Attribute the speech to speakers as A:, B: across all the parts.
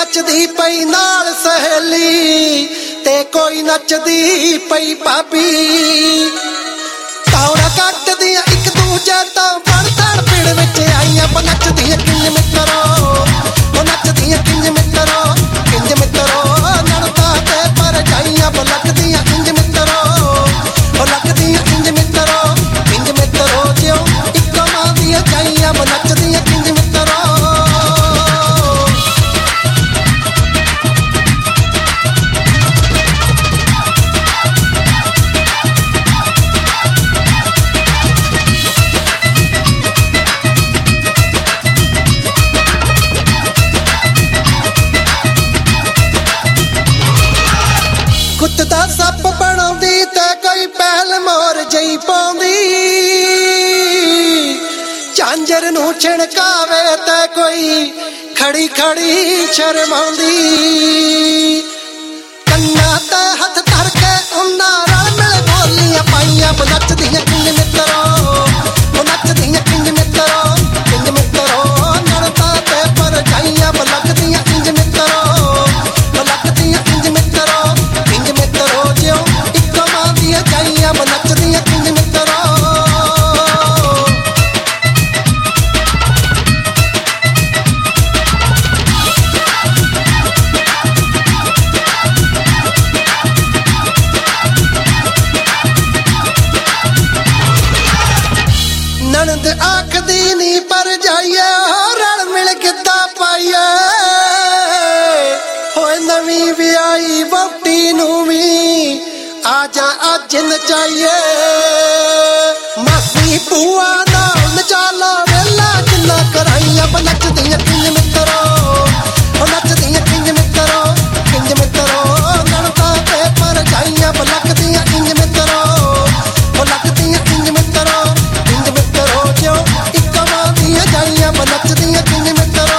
A: नचदी पई नाल सहेली ते कोई नचदी पई भाभी। तौड़ा कटदियां एक दूजे तो बड़ धड़ पिड़ विच आईयां पर नचदियां किंज मित्रो, नचदियां किंज मित्रो, किंज मित्रो नड़दा ते पर जाइयां पर लगदियां किंज मित्रो, लगदियां किंज मित्रो, किंज मित्रो ज्यों इक मां दियां जाइयां पर नचदियां किंज मित्रो। कुत्ता सप बनाउंदी ते कोई पहल मोर जई पाउंदी, झांजर नूं छिणकावे ते कोई खड़ी खड़ी शर्माउंदी। कन्ना ते हथ धर के उन्हां रल मिल बोलियां पाइयां नचदियां किंज मित्रो, नचदियां किंज मित्रो, किंज मित्रो नड़दा ते पर जाइयां लगदियां किंज मित्रो, लगदियां किंज मित्रो, किंज मित्रो ज्यों इक मां दियां जाइयां नचदियां किंज मित्रो। ननद आखदी नी पर जाइए रल मिल गिद्दा पाइए, होए नवी विआई वोटी नूं वी आजा अज नचाइए। मासी बुआ नाल नचाला वेला जिन्ना कराइयां नचदियां किंज मित्रो, नचदियां किंज मित्रो, किंज मित्रो नड़दा ते पर जाइयां लगदियां किंज मित्रो, लगदियां किंज मित्रो, किंज मित्रो ज्यों इक मां दियां जाइयां नचदियां किंज मित्रो।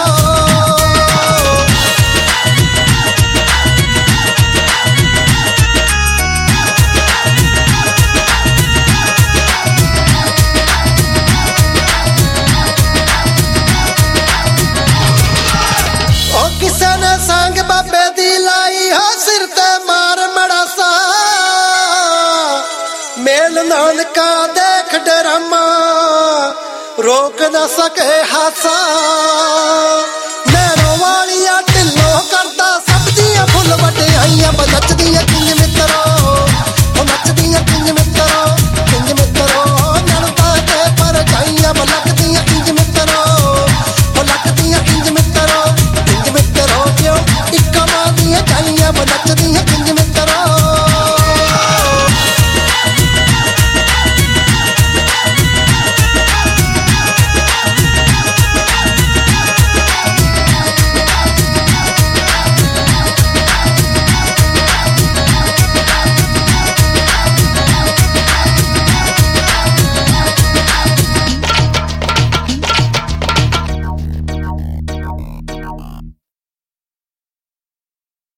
A: किसे ने संग बाबे दी लाई हो सिर ते मार मड़ासा, मेल नानका देख डरामा रोक न सके हासा।